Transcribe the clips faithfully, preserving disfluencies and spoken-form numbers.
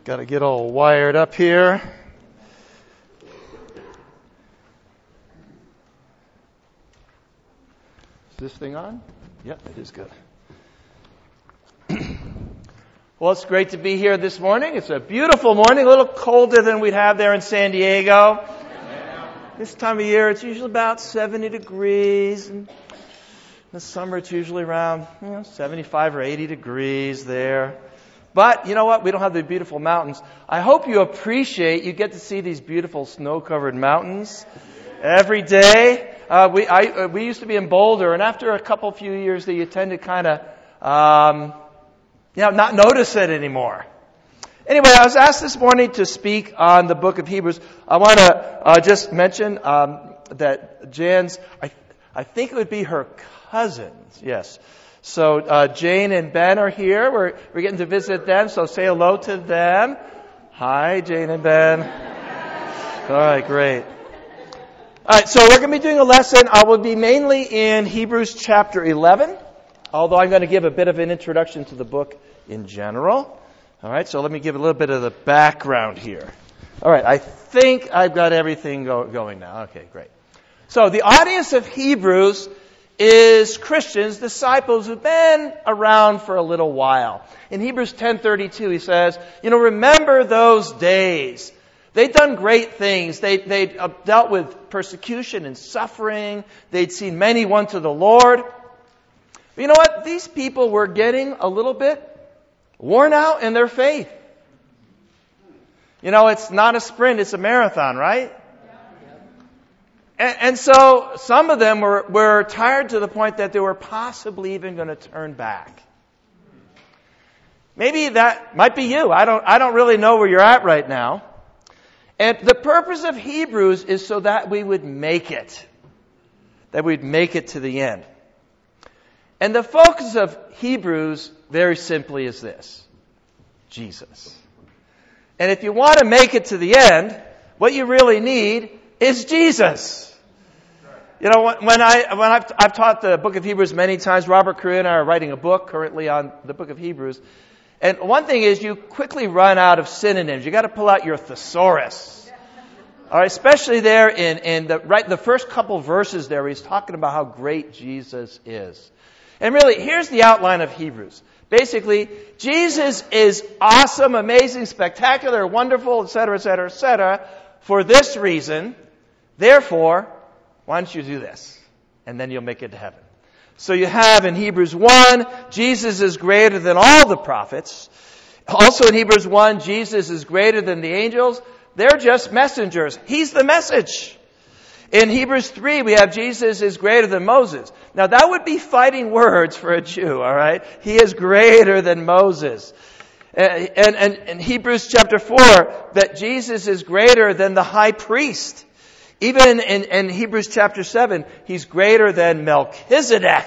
Got to get all wired up here. Is this thing on? Yep, it is good. Well, it's great to be here this morning. It's a beautiful morning, a little colder than we'd have there in San Diego. This time of year, it's usually about seventy degrees. And in the summer, it's usually around you know, seventy-five or eighty degrees there. But you know what? We don't have the beautiful mountains. I hope you appreciate, you get to see these beautiful snow-covered mountains every day. Uh, we I, uh, we used to be in Boulder, and after a couple few years, that you tend to kind of, um, you know, not notice it anymore. Anyway, I was asked this morning to speak on the book of Hebrews. I want to uh, just mention um, that Jan's, I, I think it would be her cousins, yes. So uh, Jane and Ben are here. We're we're getting to visit them, so say hello to them. Hi, Jane and Ben. All right, great. All right, so we're going to be doing a lesson. I will be mainly in Hebrews chapter eleven, although I'm going to give a bit of an introduction to the book in general. All right, so let me give a little bit of the background here. All right, I think I've got everything go, going now. Okay, great. So the audience of Hebrews is Christians, disciples who've been around for a little while. In Hebrews ten thirty-two, he says, you know, remember those days. They'd done great things. They, they'd uh, dealt with persecution and suffering. They'd seen many won to the Lord. But you know what? These people were getting a little bit worn out in their faith. You know, it's not a sprint, it's a marathon, right? And, and so some of them were, were tired to the point that they were possibly even going to turn back. Maybe that might be you. I don't, I don't really know where you're at right now. And the purpose of Hebrews is so that we would make it. That we'd make it to the end. And the focus of Hebrews, very simply, is this. Jesus. And if you want to make it to the end, what you really need is Jesus. You know, when I, when I've, I've taught the book of Hebrews many times, Robert Correa and I are writing a book currently on the book of Hebrews. And one thing is you quickly run out of synonyms. You got to pull out your thesaurus. All right, especially there in, in the, right, the first couple verses there, where he's talking about how great Jesus is. And really, here's the outline of Hebrews. Basically, Jesus is awesome, amazing, spectacular, wonderful, et cetera, et cetera, et cetera, for this reason. Therefore, why don't you do this? And then you'll make it to heaven. So you have in Hebrews one, Jesus is greater than all the prophets. Also in Hebrews one, Jesus is greater than the angels. They're just messengers. He's the message. In Hebrews three, we have Jesus is greater than Moses. Now that would be fighting words for a Jew, all right? He is greater than Moses. And, and, and in Hebrews chapter four, that Jesus is greater than the high priest. Even in, in Hebrews chapter seven, he's greater than Melchizedek.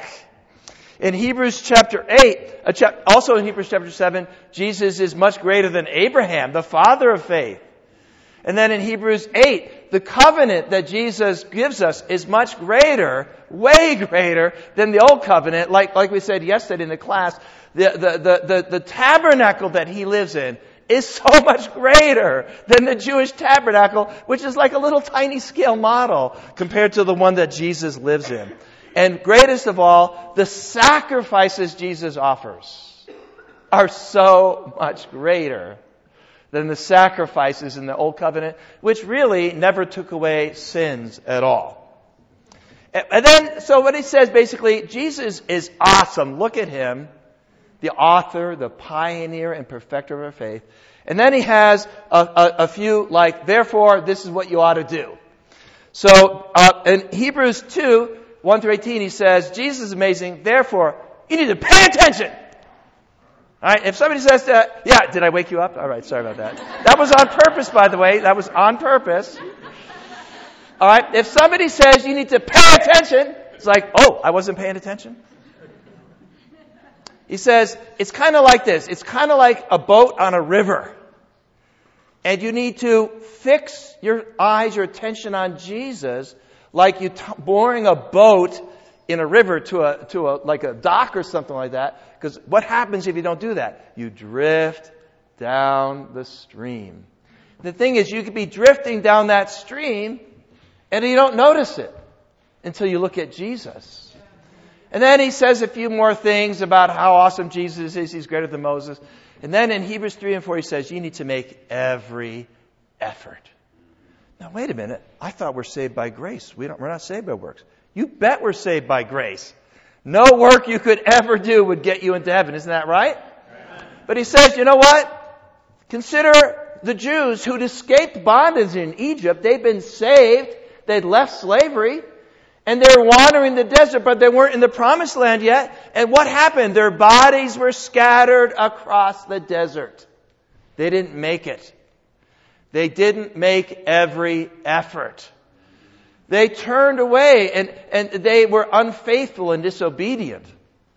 In Hebrews chapter eight, uh, chap- also in Hebrews chapter seven, Jesus is much greater than Abraham, the father of faith. And then in Hebrews eight, the covenant that Jesus gives us is much greater, way greater than the old covenant. Like, like we said yesterday in the class, the, the, the, the, the tabernacle that he lives in is so much greater than the Jewish tabernacle, which is like a little tiny scale model compared to the one that Jesus lives in. And greatest of all, the sacrifices Jesus offers are so much greater than the sacrifices in the Old Covenant, which really never took away sins at all. And then, so what he says basically, Jesus is awesome. Look at him. The author, the pioneer and perfecter of our faith. And then he has a, a, a few like, therefore, this is what you ought to do. So, uh, in Hebrews two, one through eighteen, he says, Jesus is amazing, therefore, you need to pay attention. Alright, if somebody says that, yeah, did I wake you up? Alright, sorry about that. That was on purpose, by the way. That was on purpose. Alright, if somebody says you need to pay attention, it's like, oh, I wasn't paying attention. He says, it's kind of like this. It's kind of like a boat on a river. And you need to fix your eyes, your attention on Jesus, like you t- mooring a boat in a river to a, to a, like a dock or something like that. Because what happens if you don't do that? You drift down the stream. The thing is, you could be drifting down that stream and you don't notice it until you look at Jesus. And then he says a few more things about how awesome Jesus is. He's greater than Moses. And then in Hebrews three and four, he says, you need to make every effort. Now, wait a minute. I thought we're saved by grace. We don't, we're not saved by works. You bet we're saved by grace. No work you could ever do would get you into heaven. Isn't that right? Amen. But he says, you know what? Consider the Jews who'd escaped bondage in Egypt. They'd been saved. They'd left slavery. And they were wandering the desert, but they weren't in the promised land yet. And what happened? Their bodies were scattered across the desert. They didn't make it. They didn't make every effort. They turned away and, and they were unfaithful and disobedient.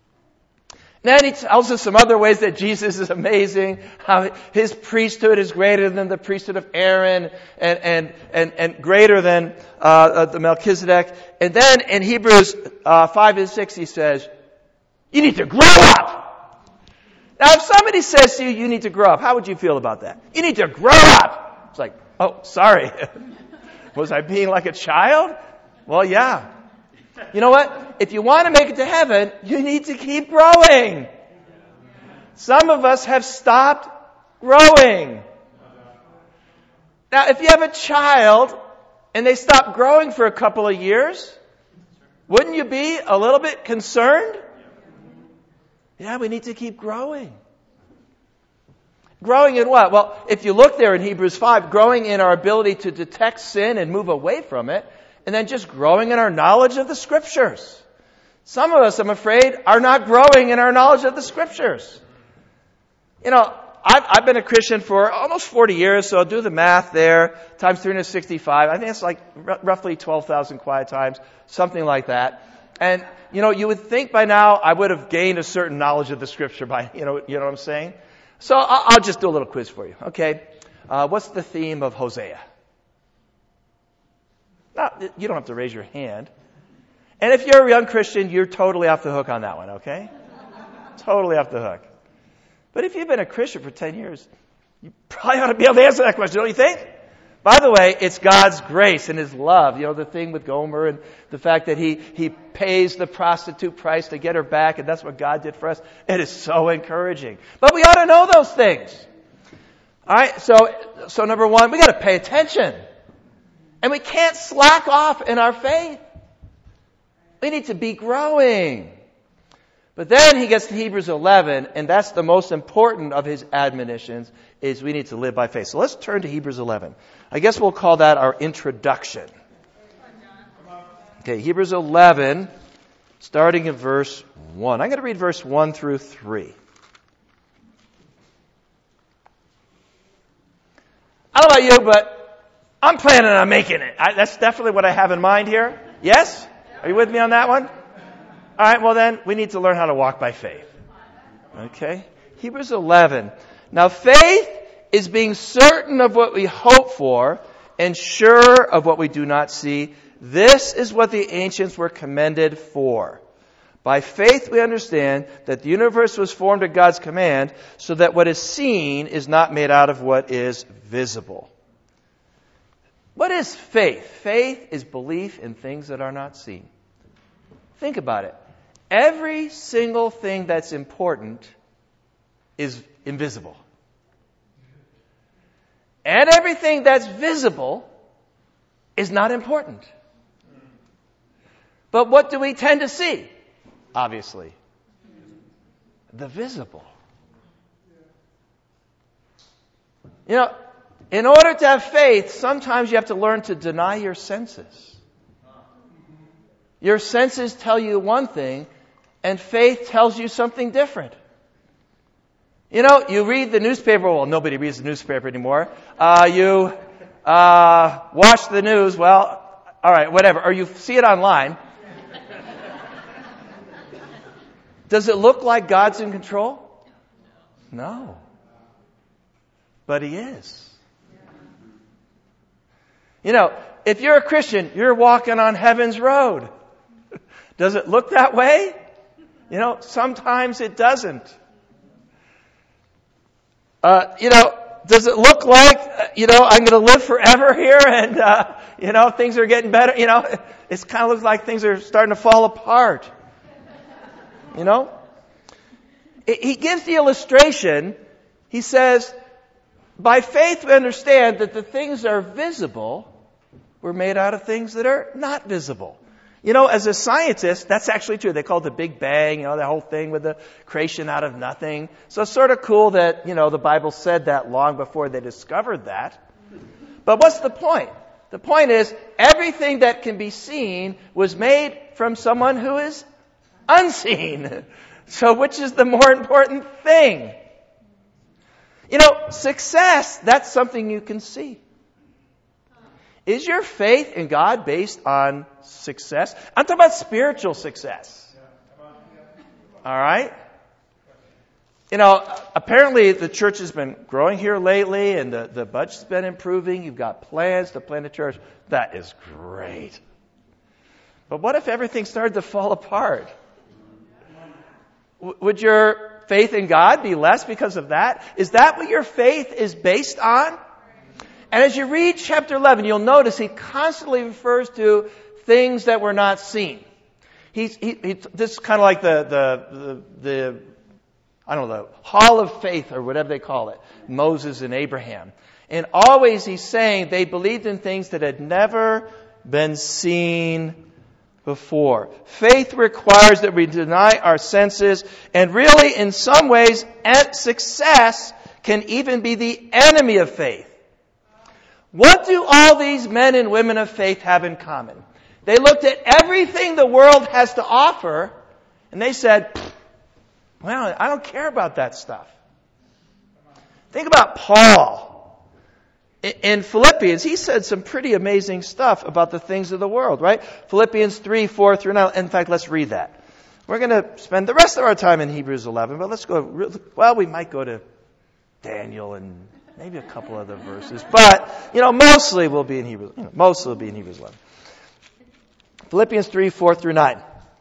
Then he tells us some other ways that Jesus is amazing, how his priesthood is greater than the priesthood of Aaron and, and, and, and greater than uh, the Melchizedek. And then in Hebrews uh, five and six he says, you need to grow up. Now if somebody says to you, you need to grow up, how would you feel about that? You need to grow up. It's like, oh, sorry. Was I being like a child? Well, yeah. You know what? If you want to make it to heaven, you need to keep growing. Some of us have stopped growing. Now, if you have a child and they stop growing for a couple of years, wouldn't you be a little bit concerned? Yeah, we need to keep growing. Growing in what? Well, if you look there in Hebrews five, growing in our ability to detect sin and move away from it, and then just growing in our knowledge of the Scriptures. Some of us, I'm afraid, are not growing in our knowledge of the Scriptures. You know, I've, I've been a Christian for almost forty years, so I'll do the math there, times three hundred sixty-five. I think it's like r- roughly twelve thousand quiet times, something like that. And, you know, you would think by now I would have gained a certain knowledge of the Scripture by, you know, you know what I'm saying? So I'll, I'll just do a little quiz for you, okay? Uh, what's the theme of Hosea? Now, you don't have to raise your hand. And if you're a young Christian, you're totally off the hook on that one, okay? Totally off the hook. But if you've been a Christian for ten years, you probably ought to be able to answer that question, don't you think? By the way, it's God's grace and His love. You know, the thing with Gomer and the fact that He, he pays the prostitute price to get her back, and that's what God did for us. It is so encouraging. But we ought to know those things. Alright, so, so number one, we got to pay attention. And we can't slack off in our faith. We need to be growing. But then he gets to Hebrews eleven, and that's the most important of his admonitions, is we need to live by faith. So let's turn to Hebrews eleven. I guess we'll call that our introduction. Okay, Hebrews eleven, starting in verse one. I'm going to read verse one through three. I don't know about you, but I'm planning on making it. I, that's definitely what I have in mind here. Yes? Are you with me on that one? All right, well then, we need to learn how to walk by faith. Okay? Hebrews eleven. Now faith is being certain of what we hope for and sure of what we do not see. This is what the ancients were commended for. By faith we understand that the universe was formed at God's command, so that what is seen is not made out of what is visible. What is faith? Faith is belief in things that are not seen. Think about it. Every single thing that's important is invisible. And everything that's visible is not important. But what do we tend to see? Obviously, the visible. You know, in order to have faith, sometimes you have to learn to deny your senses. Your senses tell you one thing, and faith tells you something different. You know, you read the newspaper. Well, nobody reads the newspaper anymore. Uh, you uh, watch the news. Well, all right, whatever. Or you see it online. Does it look like God's in control? No. But He is. You know, if you're a Christian, you're walking on heaven's road. Does it look that way? You know, sometimes it doesn't. Uh, you know, does it look like, uh, you know, I'm going to live forever here and, uh, you know, things are getting better? You know, it kind of looks like things are starting to fall apart. You know? It, he gives the illustration. He says, by faith we understand that the things that are visible were made out of things that are not visible. You know, as a scientist, that's actually true. They call it the Big Bang, you know, the whole thing with the creation out of nothing. So it's sort of cool that, you know, the Bible said that long before they discovered that. But what's the point? The point is, everything that can be seen was made from someone who is unseen. So which is the more important thing? You know, success, that's something you can see. Is your faith in God based on success? I'm talking about spiritual success. All right? You know, apparently the church has been growing here lately and the, the budget's been improving. You've got plans to plant a church. That is great. But what if everything started to fall apart? W- would your faith in God be less because of that? Is that what your faith is based on? And as you read chapter eleven, you'll notice he constantly refers to things that were not seen. He's, he, he, this is kind of like the, the, the, the, I don't know, the hall of faith or whatever they call it, Moses and Abraham. And always he's saying they believed in things that had never been seen before. Faith requires that we deny our senses, and really in some ways, success can even be the enemy of faith. What do all these men and women of faith have in common? They looked at everything the world has to offer, and they said, well, I don't care about that stuff. Think about Paul. In Philippians, he said some pretty amazing stuff about the things of the world, right? Philippians three, four through nine. In fact, let's read that. We're going to spend the rest of our time in Hebrews eleven, but let's go, well, we might go to Daniel and maybe a couple other verses. But, you know, mostly we'll be in Hebrews, you know, mostly we'll be in Hebrews eleven. Philippians three, four through nine.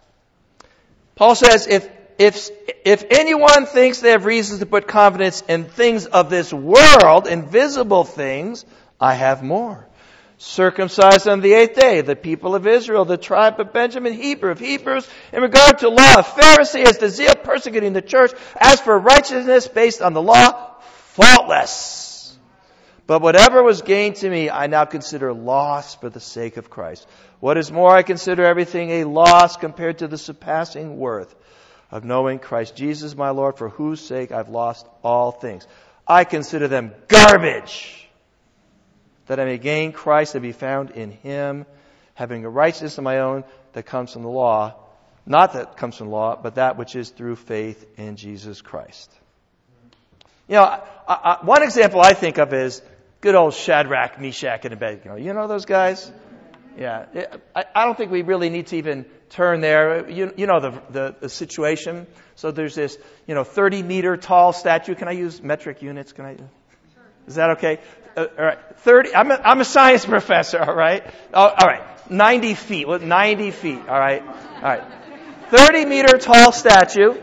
Paul says, if, if, if anyone thinks they have reasons to put confidence in things of this world, invisible things, I have more. Circumcised on the eighth day, the people of Israel, the tribe of Benjamin, Hebrew of Hebrews, in regard to law, a Pharisee, as to zeal persecuting the church, as for righteousness based on the law, faultless. But whatever was gained to me, I now consider loss for the sake of Christ. What is more, I consider everything a loss compared to the surpassing worth of knowing Christ Jesus my Lord, for whose sake I've lost all things. I consider them garbage, that I may gain Christ and be found in Him, having a righteousness of my own that comes from the law, not that comes from the law, but that which is through faith in Jesus Christ. You know, I, I, one example I think of is good old Shadrach, Meshach, and Abednego. You know those guys? Yeah. I, I don't think we really need to even turn there. You, you know the, the, the situation. So there's this, you know, thirty meter tall statue. Can I use metric units? Can I? Is that okay? Uh, all right. thirty. I'm a, I'm a science professor. All right. Oh, all right. ninety feet. Well, ninety feet. All right. All right. thirty meter tall statue.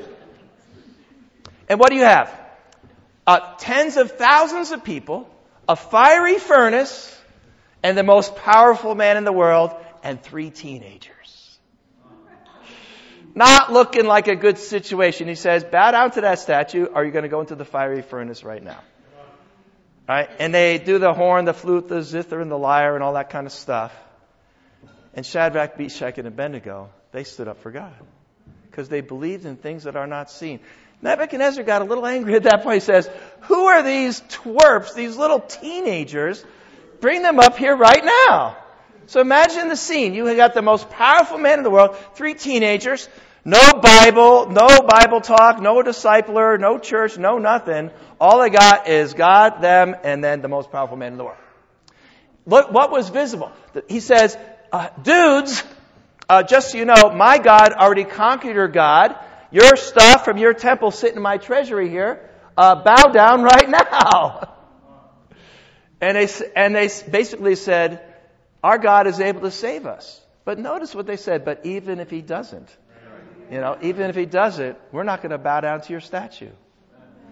And what do you have? Uh, tens of thousands of people, a fiery furnace, and the most powerful man in the world, and three teenagers. Not looking like a good situation. He says, bow down to that statue, or you're going to go into the fiery furnace right now. Right? And they do the horn, the flute, the zither, and the lyre, and all that kind of stuff. And Shadrach, Meshach, and Abednego, they stood up for God. Because they believed in things that are not seen. Nebuchadnezzar got a little angry at that point. He says, who are these twerps, these little teenagers? Bring them up here right now. So imagine the scene. You got the most powerful man in the world, three teenagers, no Bible, no Bible talk, no discipler, no church, no nothing. All they got is God, them, and then the most powerful man in the world. Look what was visible. He says, uh, dudes, uh, just so you know, my God already conquered your God. Your stuff from your temple sitting in my treasury here, uh, bow down right now. And they, and they basically said, our God is able to save us. But notice what they said, but even if He doesn't, you know, even if He doesn't, we're not going to bow down to your statue.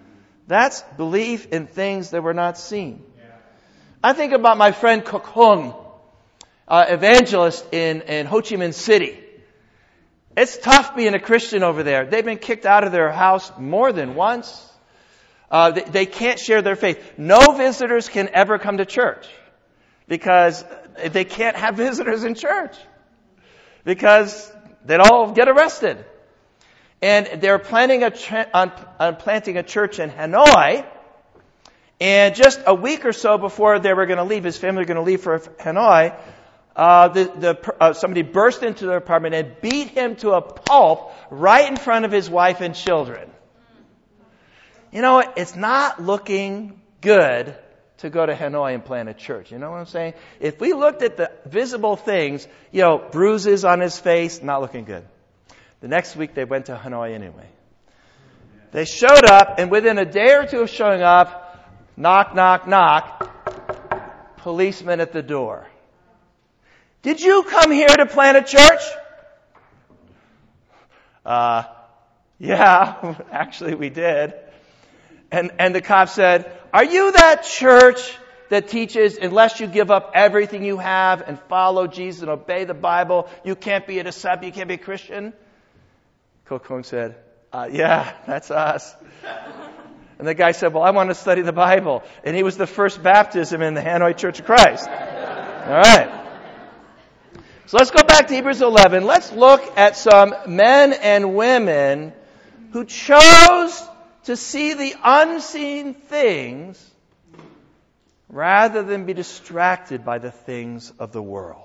That's belief in things that were not seen. I think about my friend Kok Hung, uh, evangelist in, in Ho Chi Minh City. It's tough being a Christian over there. They've been kicked out of their house more than once. Uh, they, they can't share their faith. No visitors can ever come to church because they can't have visitors in church because they'd all get arrested. And they're planning a tra- on, on planting a church in Hanoi. And just a week or so before they were going to leave, his family were going to leave for Hanoi, uh, the, the, uh, somebody burst into their apartment and beat him to a pulp right in front of his wife and children. You know, it's not looking good to go to Hanoi and plant a church. You know what I'm saying? If we looked at the visible things, you know, bruises on his face, not looking good. The next week they went to Hanoi anyway. They showed up, and within a day or two of showing up, knock, knock, knock, policeman at the door. Did you come here to plant a church? Uh, yeah, actually we did. And, and the cop said, are you that church that teaches unless you give up everything you have and follow Jesus and obey the Bible, you can't be a disciple, you can't be a Christian? Kok Hung said, uh, yeah, that's us. And the guy said, well, I want to study the Bible. And he was the first baptism in the Hanoi Church of Christ. All right. So let's go back to Hebrews eleven. Let's look at some men and women who chose to see the unseen things rather than be distracted by the things of the world.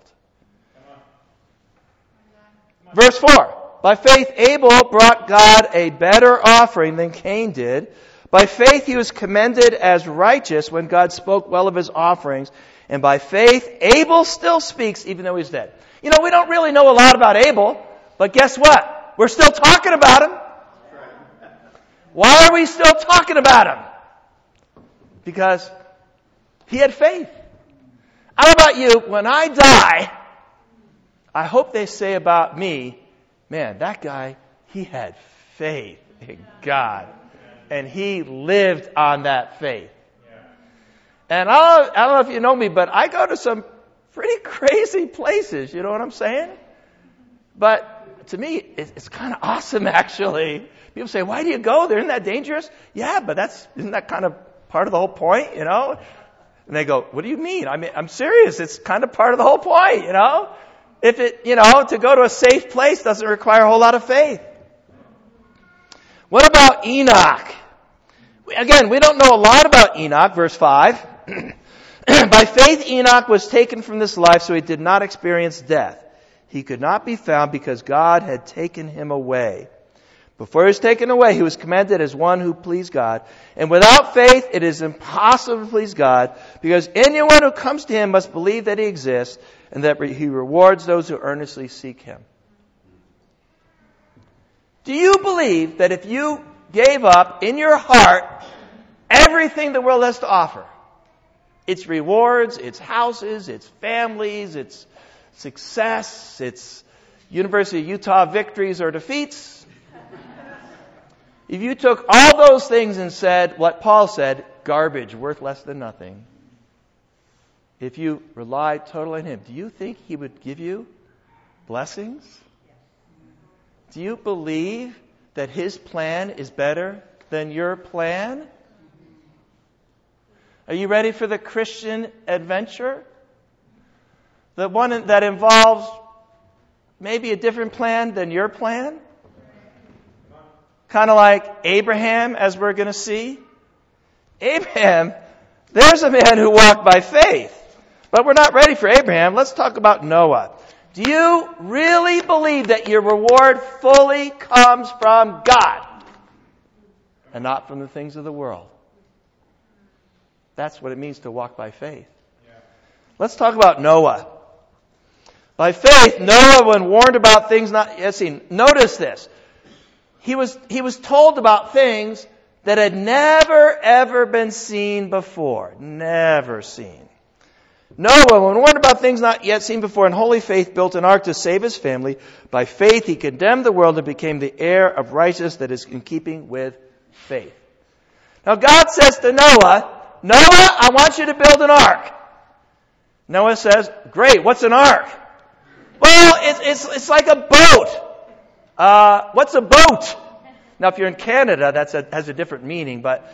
Verse four. By faith, Abel brought God a better offering than Cain did. By faith, he was commended as righteous when God spoke well of his offerings. And by faith, Abel still speaks even though he's dead. You know, we don't really know a lot about Abel, but guess what? We're still talking about him. Why are we still talking about him? Because he had faith. I don't know about you, when I die, I hope they say about me, man, that guy, he had faith in God. And he lived on that faith. And I don't, I don't know if you know me, but I go to some pretty crazy places, you know what I'm saying? But to me, it's kind of awesome, actually. People say, why do you go there? Isn't that dangerous? Yeah, but that's, isn't that kind of part of the whole point, you know? And they go, what do you mean? I mean, I'm serious. It's kind of part of the whole point, you know? If it, you know, to go to a safe place doesn't require a whole lot of faith. What about Enoch? Again, we don't know a lot about Enoch, verse five. By faith Enoch was taken from this life, so he did not experience death. He could not be found because God had taken him away. Before he was taken away, he was commended as one who pleased God. And without faith, it is impossible to please God, because anyone who comes to him must believe that he exists and that he rewards those who earnestly seek him. Do you believe that if you gave up in your heart everything the world has to offer, its rewards, its houses, its families, its success, its University of Utah victories or defeats, if you took all those things and said what Paul said, garbage, worth less than nothing, if you relied totally on him, do you think he would give you blessings? Do you believe that his plan is better than your plan? Are you ready for the Christian adventure? The one that involves maybe a different plan than your plan? Kind of like Abraham, as we're going to see. Abraham, there's a man who walked by faith. But we're not ready for Abraham. Let's talk about Noah. Do you really believe that your reward fully comes from God and not from the things of the world? That's what it means to walk by faith. Yeah. Let's talk about Noah. By faith, Noah, when warned about things not yet seen, notice this. He was, he was told about things that had never, ever been seen before. Never seen. Noah, when warned about things not yet seen before, in holy faith built an ark to save his family. By faith, he condemned the world and became the heir of righteousness that is in keeping with faith. Now God says to Noah, Noah, I want you to build an ark. Noah says, great, what's an ark? Well, it's, it's, it's like a boat. Uh, what's a boat? Now if you're in Canada, that has a different meaning, but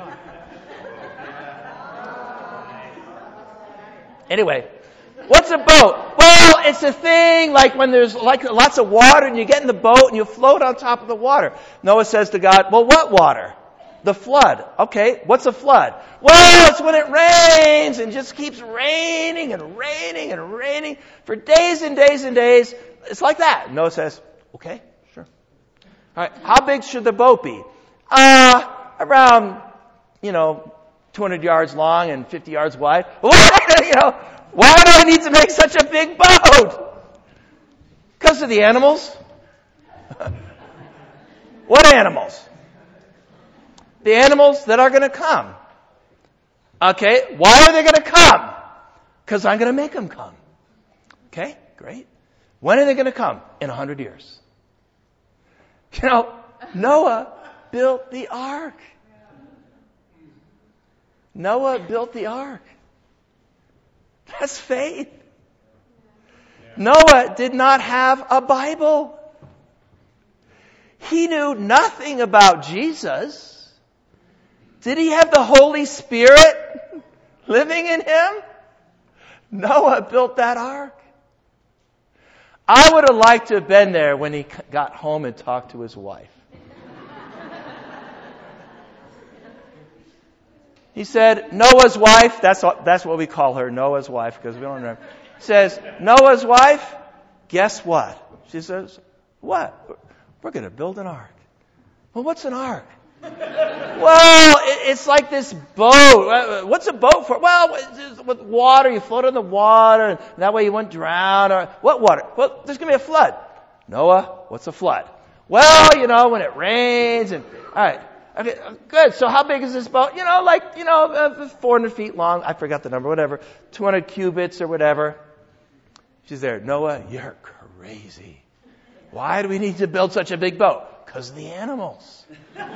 anyway, what's a boat? Well, it's a thing like when there's like lots of water and you get in the boat and you float on top of the water. Noah says to God, well, what water? The flood. Okay, what's a flood? Well, it's when it rains and just keeps raining and raining and raining for days and days and days. It's like that. Noah says, okay, sure. All right, how big should the boat be? Uh, around, you know, two hundred yards long and fifty yards wide. Why, you know, why do I need to make such a big boat? Because of the animals. What animals? The animals that are going to come. Okay, why are they going to come? Because I'm going to make them come. Okay, great. When are they going to come? In a hundred years. You know, Noah built the ark. Noah built the ark. That's faith. Noah did not have a Bible. He knew nothing about Jesus. Did he have the Holy Spirit living in him? Noah built that ark. I would have liked to have been there when he got home and talked to his wife. He said, Noah's wife, that's what, that's what we call her, Noah's wife, because we don't remember. Says, Noah's wife, guess what? She says, what? We're going to build an ark. Well, what's an ark? Well, it's like this boat. What's a boat for? Well, it's with water. You float on the water, and that way you won't drown. Or what water? Well, there's going to be a flood. Noah, what's a flood? Well, you know, when it rains and, all right. Okay, good. So how big is this boat? You know, like, you know, uh, four hundred feet long. I forgot the number, whatever. two hundred cubits or whatever. She's there. Noah, you're crazy. Why do we need to build such a big boat? Because of the animals.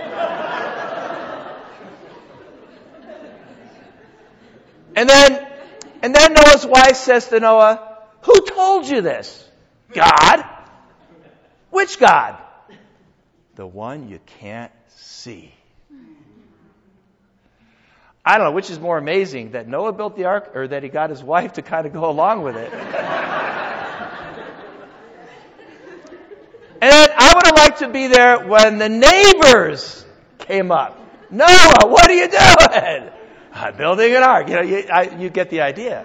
And then, and then Noah's wife says to Noah, who told you this? God. Which God? The one you can't see. I don't know which is more amazing, that Noah built the ark or that he got his wife to kind of go along with it. And I would have liked to be there when the neighbors came up. Noah, what are you doing? I'm building an ark. You know, you, I, you get the idea.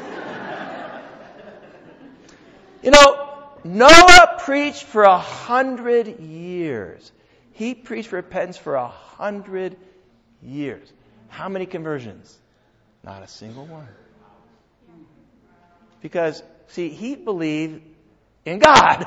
You know, Noah preached for a hundred years. He preached repentance for a hundred years. How many conversions? Not a single one. Because, see, he believed in God.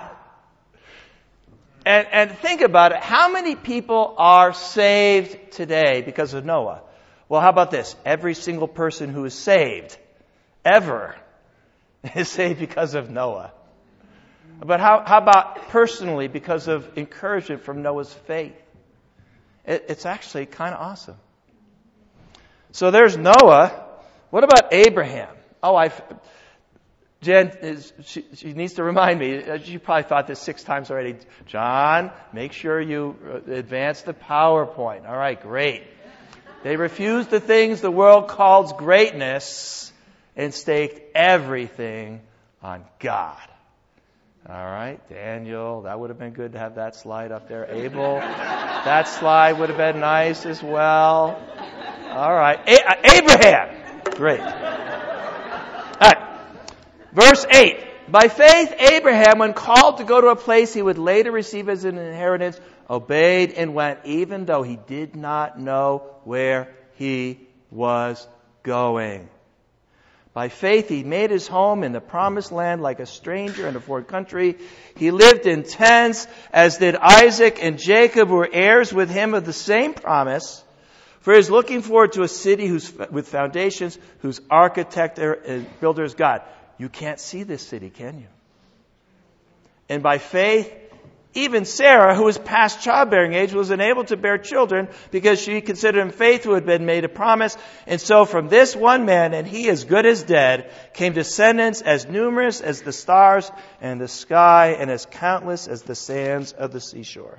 And, and think about it. How many people are saved today because of Noah? Well, how about this? Every single person who is saved, ever, is saved because of Noah. But how, how about personally because of encouragement from Noah's faith? It, it's actually kind of awesome. So there's Noah. What about Abraham? Oh, I... Jen, is, she, she needs to remind me. She probably thought this six times already. John, make sure you advance the PowerPoint. All right, great. They refused the things the world calls greatness and staked everything on God. All right, Daniel, that would have been good to have that slide up there. Abel, that slide would have been nice as well. All right, A- Abraham, great. All right. Verse eight, by faith Abraham, when called to go to a place he would later receive as an inheritance, obeyed and went, even though he did not know where he was going. By faith he made his home in the promised land like a stranger in a foreign country. He lived in tents, as did Isaac and Jacob, who were heirs with him of the same promise. For he is looking forward to a city whose, with foundations, whose architect and builder is God. You can't see this city, can you? And by faith, Even Sarah, who was past childbearing age, was unable to bear children because she considered him faithful who had been made a promise. And so from this one man, and he as good as dead, came descendants as numerous as the stars in the sky and as countless as the sands of the seashore.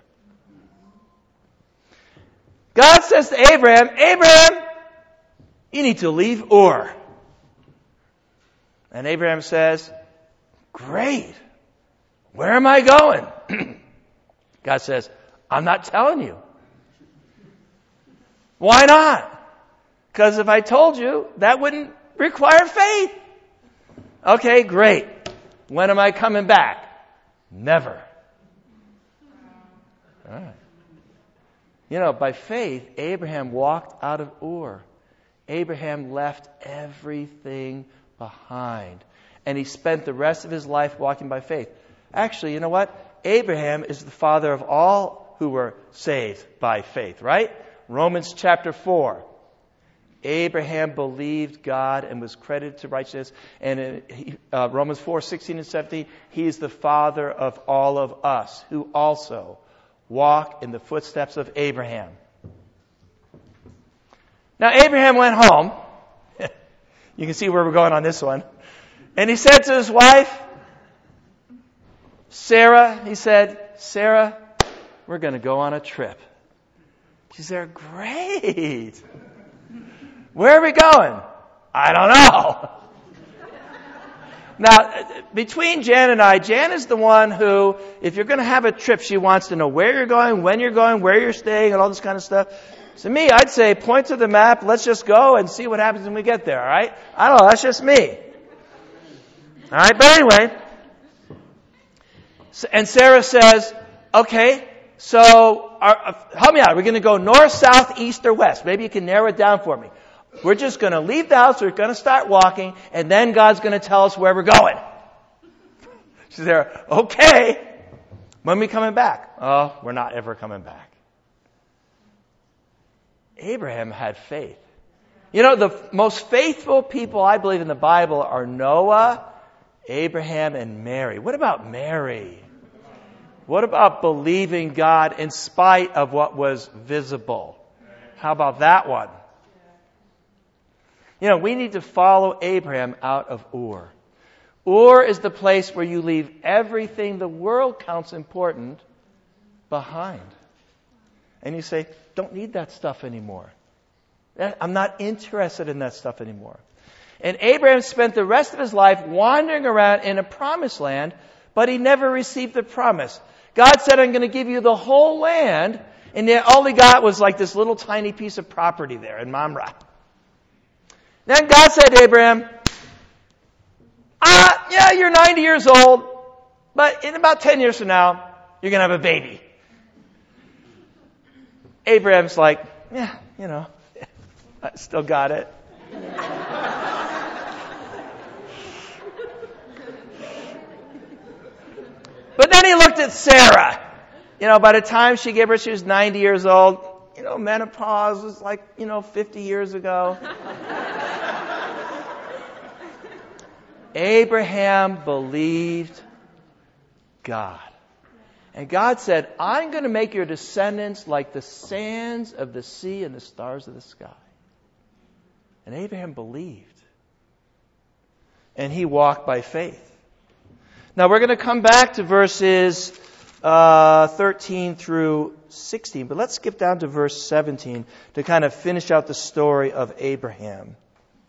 God says to Abraham, Abraham, you need to leave Ur. And Abraham says, great. Where am I going? God says, I'm not telling you. Why not? Because if I told you, that wouldn't require faith. Okay, great. When am I coming back? Never. All right. You know, by faith, Abraham walked out of Ur. Abraham left everything behind. And he spent the rest of his life walking by faith. Actually, you know what? Abraham is the father of all who were saved by faith, right? Romans chapter four. Abraham believed God and was credited to righteousness. And in uh, Romans four, sixteen and seventeen, he is the father of all of us who also walk in the footsteps of Abraham. Now, Abraham went home. You can see where we're going on this one. And he said to his wife, Sarah, he said, Sarah, we're going to go on a trip. She said, great. Where are we going? I don't know. Now, between Jan and I, Jan is the one who, if you're going to have a trip, she wants to know where you're going, when you're going, where you're staying, and all this kind of stuff. To me, I'd say point to the map, let's just go and see what happens when we get there, all right? I don't know, that's just me. All right, but anyway. And Sarah says, okay, so uh, help me out. Are we going to go north, south, east, or west? Maybe you can narrow it down for me. We're just going to leave the house, we're going to start walking, and then God's going to tell us where we're going. She's there, okay. When are we coming back? Oh, we're not ever coming back. Abraham had faith. You know, the most faithful people I believe in the Bible are Noah, Abraham, and Mary. What about Mary? What about believing God in spite of what was visible? How about that one? You know, we need to follow Abraham out of Ur. Ur is the place where you leave everything the world counts important behind. And you say, don't need that stuff anymore. I'm not interested in that stuff anymore. And Abraham spent the rest of his life wandering around in a promised land, but he never received the promise. God said, I'm going to give you the whole land, and yet all he got was like this little tiny piece of property there in Mamre. Then God said to Abraham, ah, yeah, you're ninety years old, but in about ten years from now, you're going to have a baby. Abraham's like, yeah, you know, I still got it. But then he looked at Sarah. You know, by the time she gave birth, she was ninety years old. You know, menopause was like, you know, fifty years ago. Abraham believed God. And God said, I'm going to make your descendants like the sands of the sea and the stars of the sky. And Abraham believed. And he walked by faith. Now we're going to come back to verses uh, thirteen through sixteen, but let's skip down to verse seventeen to kind of finish out the story of Abraham.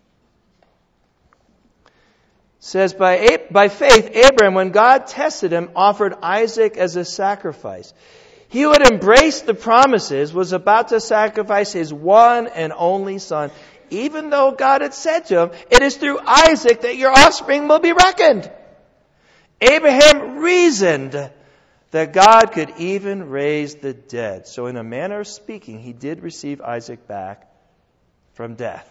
It says, by, by faith, Abraham, when God tested him, offered Isaac as a sacrifice. He who had embraced the promises was about to sacrifice his one and only son, even though God had said to him, it is through Isaac that your offspring will be reckoned. Abraham reasoned that God could even raise the dead. So in a manner of speaking, he did receive Isaac back from death.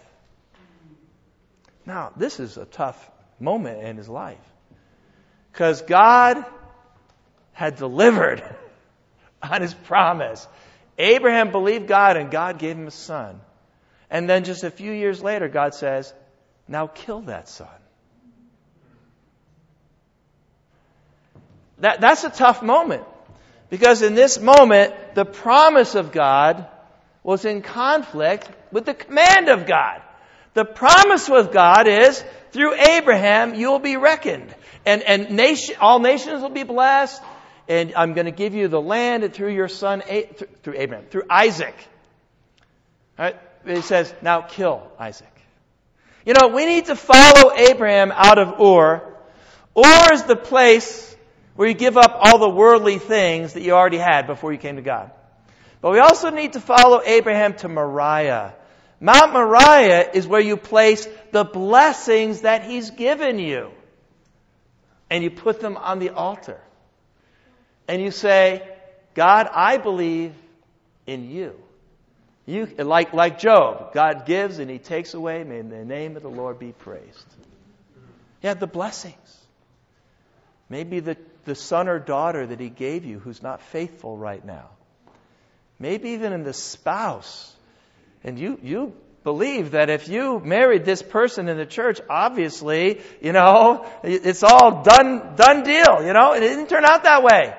Now, this is a tough moment in his life. Because God had delivered on his promise. Abraham believed God and God gave him a son. And then just a few years later, God says, now kill that son. That, that's a tough moment. Because in this moment, the promise of God was in conflict with the command of God. The promise with God is, through Abraham, you will be reckoned. And, and nation, all nations will be blessed. And I'm going to give you the land and through your son, through Abraham, through Isaac. All right? He says, now kill Isaac. You know, we need to follow Abraham out of Ur. Ur is the place where you give up all the worldly things that you already had before you came to God. But we also need to follow Abraham to Moriah. Mount Moriah is where you place the blessings that he's given you. And you put them on the altar. And you say, God, I believe in you. You, like, like Job, God gives and he takes away. May the name of the Lord be praised. Yeah, the blessings. Maybe the, the son or daughter that he gave you who's not faithful right now. Maybe even in the spouse. And you, you believe that if you married this person in the church, obviously, you know, it's all done, done deal, you know, and it didn't turn out that way.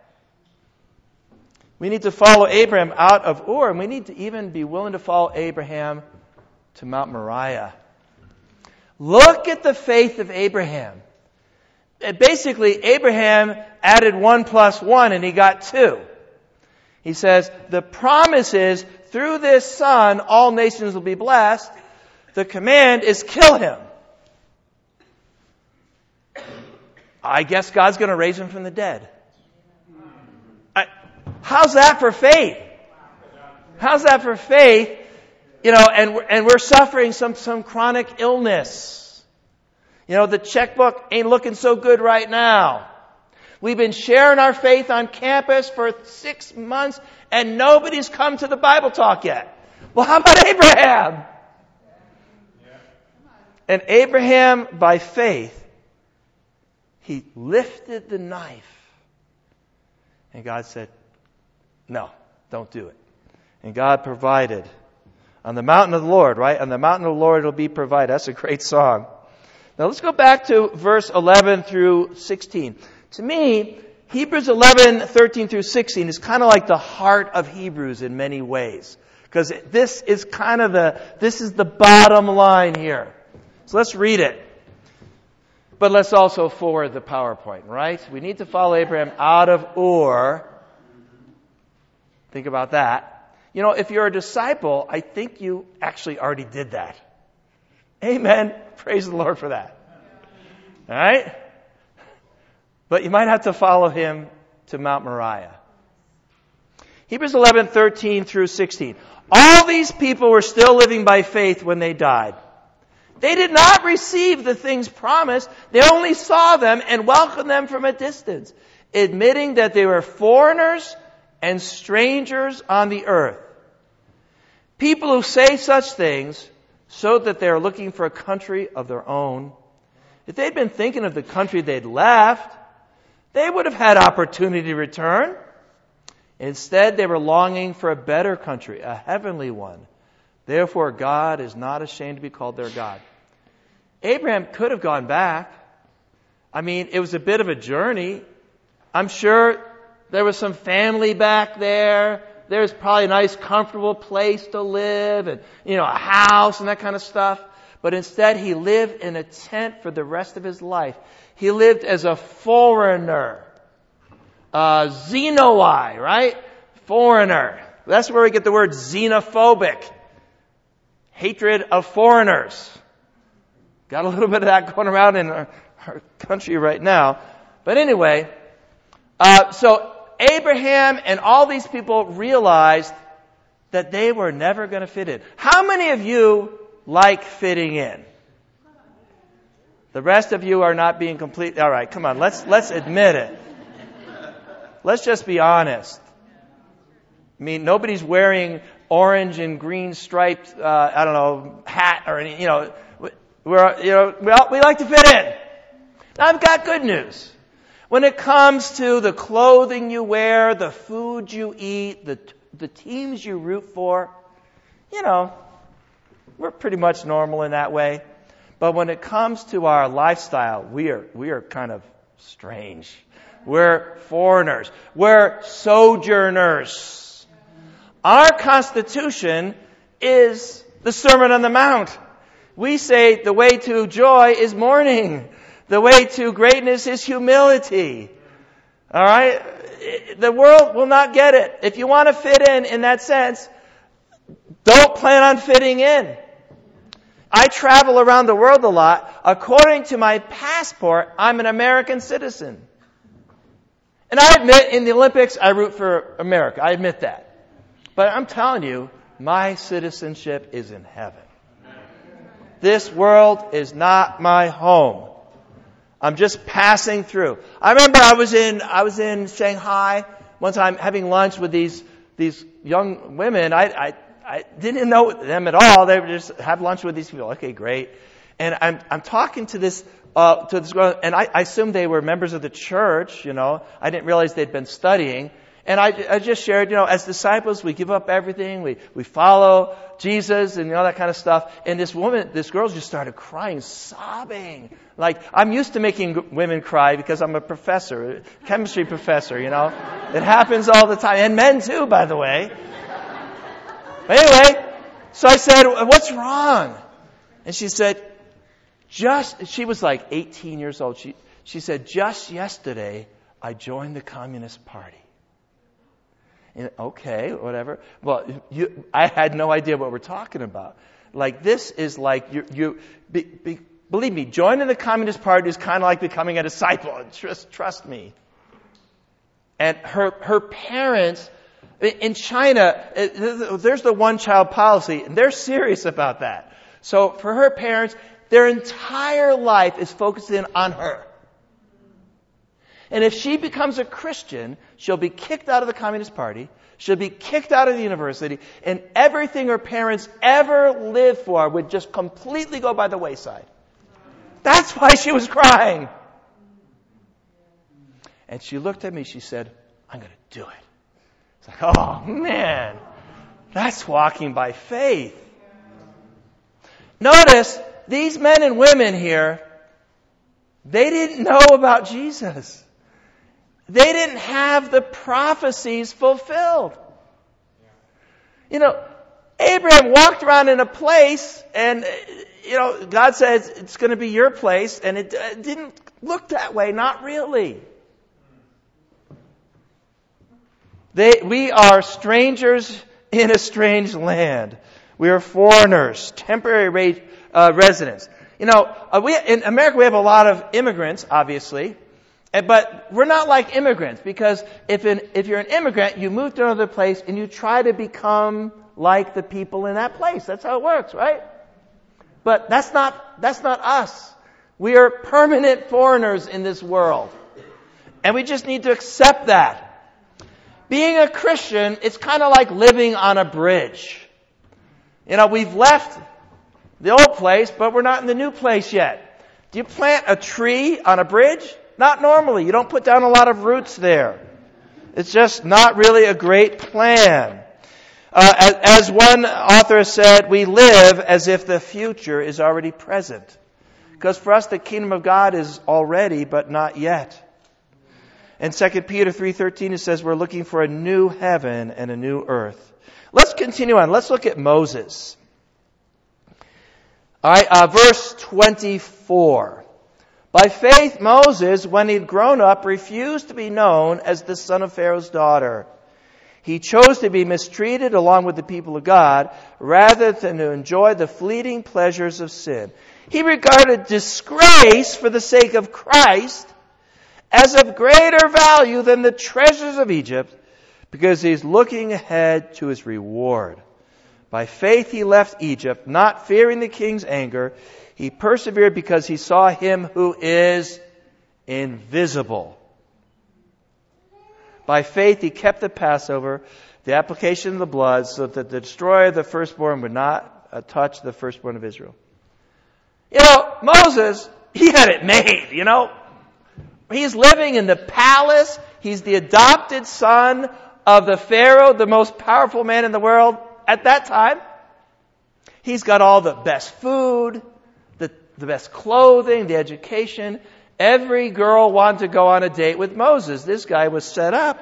We need to follow Abraham out of Ur, and we need to even be willing to follow Abraham to Mount Moriah. Look at the faith of Abraham. Basically, Abraham added one plus one, and he got two. He says, the promise is, through this son, all nations will be blessed. The command is kill him. I guess God's going to raise him from the dead. I, how's that for faith? How's that for faith? You know, and we're, and we're suffering some, some chronic illness. You know, the checkbook ain't looking so good right now. We've been sharing our faith on campus for six months and nobody's come to the Bible talk yet. Well, how about Abraham? And Abraham, by faith, he lifted the knife. And God said, no, don't do it. And God provided. On the mountain of the Lord, right? On the mountain of the Lord it'll be provided. That's a great song. Now let's go back to verse eleven through sixteen. To me, Hebrews eleven, thirteen through sixteen is kind of like the heart of Hebrews in many ways. Because this is kind of the, this is the bottom line here. So let's read it. But let's also forward the PowerPoint, right? We need to follow Abraham out of Ur. Think about that. You know, if you're a disciple, I think you actually already did that. Amen. Praise the Lord for that. All right? But you might have to follow him to Mount Moriah. Hebrews eleven, thirteen through sixteen. All these people were still living by faith when they died. They did not receive the things promised. They only saw them and welcomed them from a distance, admitting that they were foreigners and strangers on the earth. People who say such things show that they are looking for a country of their own. If they'd been thinking of the country they'd left, they would have had opportunity to return. Instead, they were longing for a better country, a heavenly one. Therefore, God is not ashamed to be called their God. Abraham could have gone back. I mean, it was a bit of a journey. I'm sure there was some family back there. There's probably a nice, comfortable place to live and, you know, a house and that kind of stuff. But instead, he lived in a tent for the rest of his life. He lived as a foreigner. Uh, xenoi, right? Foreigner. That's where we get the word xenophobic. Hatred of foreigners. Got a little bit of that going around in our, our country right now. But anyway, uh, so Abraham and all these people realized that they were never going to fit in. How many of you like fitting in? The rest of you are not being complete. All right, come on, let's let's admit it. Let's just be honest. I mean, nobody's wearing orange and green striped, uh, I don't know, hat or any, you know, we're, you know, we, all, we like to fit in. Now, I've got good news. When it comes to the clothing you wear, the food you eat, the the teams you root for, you know, we're pretty much normal in that way. But when it comes to our lifestyle, we are we are kind of strange. We're foreigners. We're sojourners. Our Constitution is the Sermon on the Mount. We say the way to joy is mourning. The way to greatness is humility. All right? The world will not get it. If you want to fit in in that sense, don't plan on fitting in. I travel around the world a lot. According to my passport, I'm an American citizen. And I admit, in the Olympics, I root for America. I admit that. But I'm telling you, my citizenship is in heaven. This world is not my home. I'm just passing through. I remember I was in I was in Shanghai one time having lunch with these these young women. I I, I didn't know them at all. They would just have lunch with these people. Okay, great. And I'm I'm talking to this uh, to this girl, and I, I assumed they were members of the church. You know, I didn't realize they'd been studying. And I, I just shared, you know, as disciples, we give up everything. We, we follow Jesus and all that kind of stuff. And this woman, this girl just started crying, sobbing. Like, I'm used to making women cry because I'm a professor, a chemistry professor, you know. It happens all the time. And men too, by the way. But anyway, so I said, what's wrong? And she said, just, she was like eighteen years old. She, she said, just yesterday, I joined the Communist Party. And, okay, whatever. Well, you, I had no idea what we're talking about. Like, this is like, you, you be, be, believe me, joining the Communist Party is kind of like becoming a disciple. Trust, trust me. And her, her parents, in China, there's the one-child policy, and they're serious about that. So for her parents, their entire life is focusing on her. And if she becomes a Christian, she'll be kicked out of the Communist Party, she'll be kicked out of the university, and everything her parents ever lived for would just completely go by the wayside. That's why she was crying. And she looked at me, she said, I'm going to do it. It's like, oh man, that's walking by faith. Notice, these men and women here, they didn't know about Jesus. They didn't have the prophecies fulfilled. You know, Abraham walked around in a place and, you know, God says it's going to be your place, and it didn't look that way, not really. They, we are strangers in a strange land. We are foreigners, temporary uh, residents. You know, uh, we, in America we have a lot of immigrants, obviously. But we're not like immigrants, because if an, if you're an immigrant, you move to another place and you try to become like the people in that place. That's how it works, right? But that's not, that's not us. We are permanent foreigners in this world. And we just need to accept that. Being a Christian, it's kind of like living on a bridge. You know, we've left the old place, but we're not in the new place yet. Do you plant a tree on a bridge? Not normally. You don't put down a lot of roots there. It's just not really a great plan. Uh, as, as one author said, we live as if the future is already present. Because for us, the kingdom of God is already, but not yet. In Second Peter three thirteen, it says we're looking for a new heaven and a new earth. Let's continue on. Let's look at Moses. All right, uh, verse twenty-four. By faith, Moses, when he'd grown up, refused to be known as the son of Pharaoh's daughter. He chose to be mistreated along with the people of God, rather than to enjoy the fleeting pleasures of sin. He regarded disgrace for the sake of Christ as of greater value than the treasures of Egypt, because he's looking ahead to his reward. By faith he left Egypt, not fearing the king's anger. He persevered because he saw him who is invisible. By faith he kept the Passover, the application of the blood, so that the destroyer of the firstborn would not uh, touch the firstborn of Israel. You know, Moses, he had it made, you know. He's living in the palace. He's the adopted son of the Pharaoh, the most powerful man in the world at that time. He's got all the best food, the, the best clothing, the education. Every girl wanted to go on a date with Moses. This guy was set up.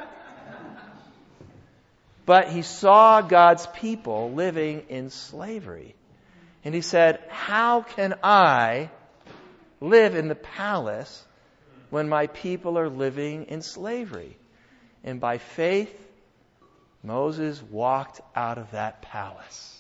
But he saw God's people living in slavery. And he said, how can I live in the palace when my people are living in slavery? And by faith, Moses walked out of that palace.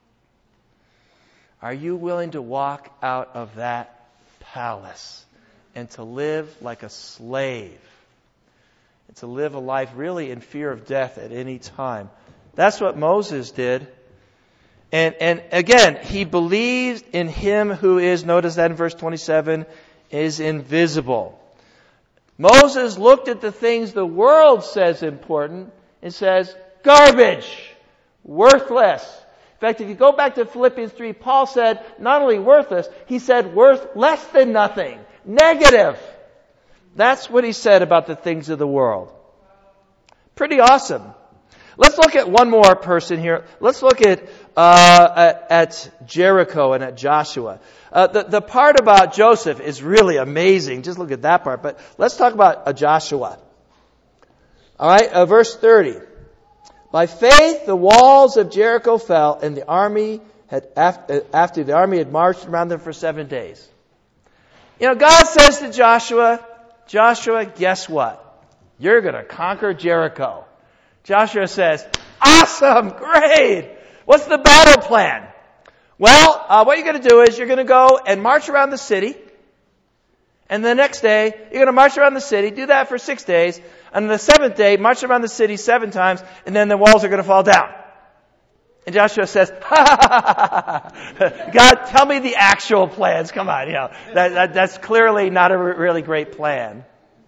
Are you willing to walk out of that palace and to live like a slave? And to live a life really in fear of death at any time. That's what Moses did. And, and again, he believed in him who is, notice that in verse twenty-seven, is invisible. Moses looked at the things the world says important and says, garbage, worthless. In fact, if you go back to Philippians three, Paul said, not only worthless, he said worth less than nothing, negative. That's what he said about the things of the world. Pretty awesome. Let's look at one more person here. Let's look at uh, at, at Jericho and at Joshua. Uh, the, the part about Joseph is really amazing. Just look at that part. But let's talk about uh, Joshua. All right, uh, verse thirty. By faith, the walls of Jericho fell, and the army had after, after the army had marched around them for seven days. You know, God says to Joshua, Joshua, guess what? You're going to conquer Jericho. Joshua says, awesome, great. What's the battle plan? Well, uh, what you're going to do is you're going to go and march around the city. And the next day, you're going to march around the city, do that for six days. And the seventh day, march around the city seven times, and then the walls are going to fall down. And Joshua says, ha ha ha ha, God, tell me the actual plans. Come on, you know, that, that, that's clearly not a really great plan.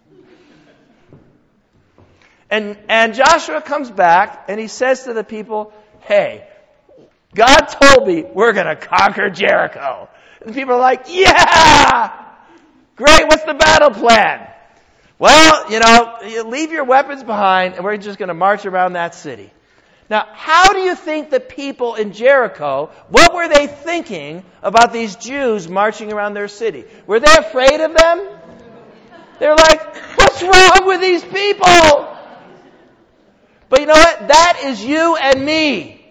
And, and Joshua comes back and he says to the people, hey, God told me we're going to conquer Jericho. And the people are like, yeah! Great, what's the battle plan? Well, you know, you leave your weapons behind and we're just going to march around that city. Now, how do you think the people in Jericho, what were they thinking about these Jews marching around their city? Were they afraid of them? They're like, what's wrong with these people? But you know what? That is you and me.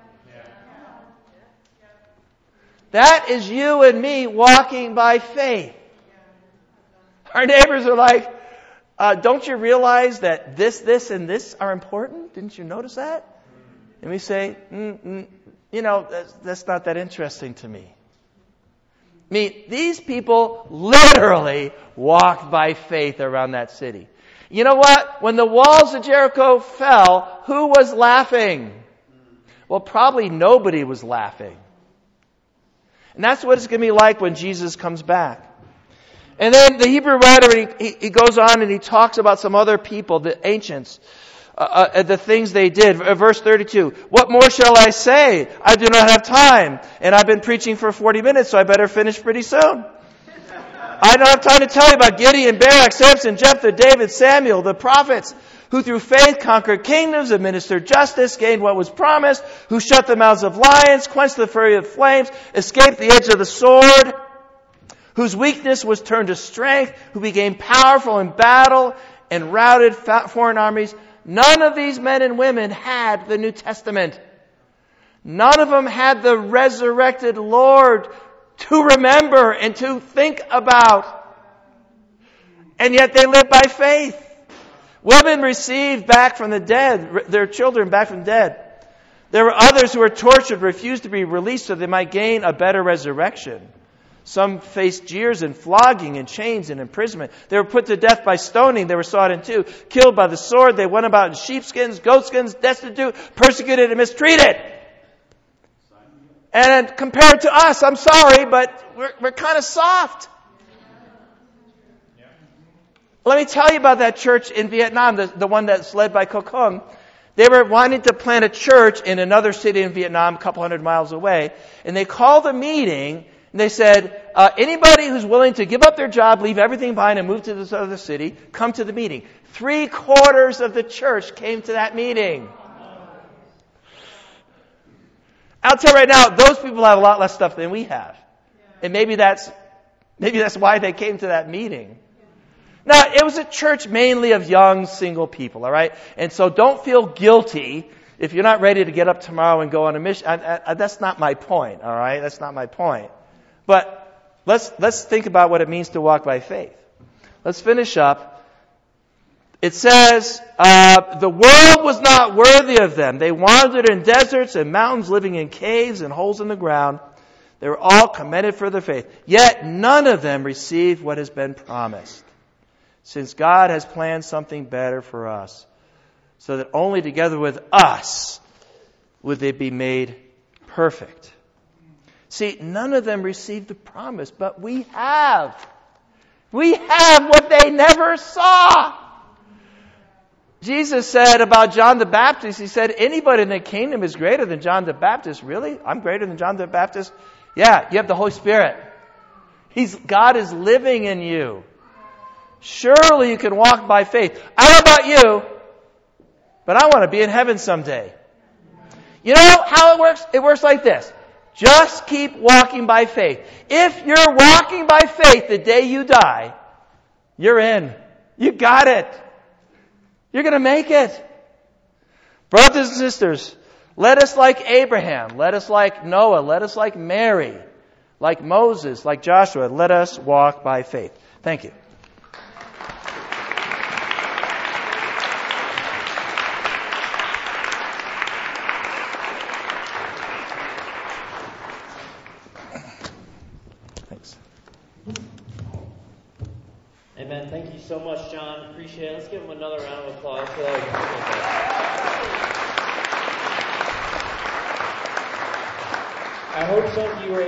That is you and me walking by faith. Our neighbors are like, uh, don't you realize that this, this, and this are important? Didn't you notice that? And we say, mm, mm, you know, that's, that's not that interesting to me. I mean, these people literally walked by faith around that city. You know what? When the walls of Jericho fell, who was laughing? Well, probably nobody was laughing. And that's what it's going to be like when Jesus comes back. And then the Hebrew writer, he, he goes on and he talks about some other people, the ancients, uh, uh, the things they did. Verse thirty-two, what more shall I say? I do not have time. And I've been preaching for forty minutes, so I better finish pretty soon. I don't have time to tell you about Gideon, Barak, Samson, Jephthah, David, Samuel, the prophets, who through faith conquered kingdoms, administered justice, gained what was promised, who shut the mouths of lions, quenched the fury of flames, escaped the edge of the sword, whose weakness was turned to strength, who became powerful in battle and routed foreign armies. None of these men and women had the New Testament. None of them had the resurrected Lord to remember and to think about. And yet they lived by faith. Women received back from the dead, their children back from the dead. There were others who were tortured, refused to be released so they might gain a better resurrection. Some faced jeers and flogging and chains and imprisonment. They were put to death by stoning. They were sawed in two, killed by the sword. They went about in sheepskins, goatskins, destitute, persecuted and mistreated. And compared to us, I'm sorry, but we're, we're kind of soft. Let me tell you about that church in Vietnam, the, the one that's led by Koc Hung. They were wanting to plant a church in another city in Vietnam, a couple hundred miles away. And they called a meeting, and they said, uh, anybody who's willing to give up their job, leave everything behind, and move to this other city, come to the meeting. Three quarters of the church came to that meeting. I'll tell you right now, those people have a lot less stuff than we have. And maybe that's Maybe that's why they came to that meeting. Now, it was a church mainly of young, single people, all right? And so don't feel guilty if you're not ready to get up tomorrow and go on a mission. I, I, that's not my point, all right? That's not my point. But let's let's think about what it means to walk by faith. Let's finish up. It says, uh, the world was not worthy of them. They wandered in deserts and mountains, living in caves and holes in the ground. They were all commended for their faith. Yet none of them received what has been promised, since God has planned something better for us, so that only together with us would they be made perfect. See, none of them received the promise, but we have. We have what they never saw. Jesus said about John the Baptist, he said, anybody in the kingdom is greater than John the Baptist. Really? I'm greater than John the Baptist? Yeah, you have the Holy Spirit. He's, God is living in you. Surely you can walk by faith. I don't know about you, but I want to be in heaven someday. You know how it works? It works like this. Just keep walking by faith. If you're walking by faith the day you die, you're in. You got it. You're going to make it. Brothers and sisters, let us like Abraham, let us like Noah, let us like Mary, like Moses, like Joshua, let us walk by faith. Thank you. Thanks. Amen. Thank you so much, John. Appreciate it. Let's give him another round of applause. For that. I hope some of you were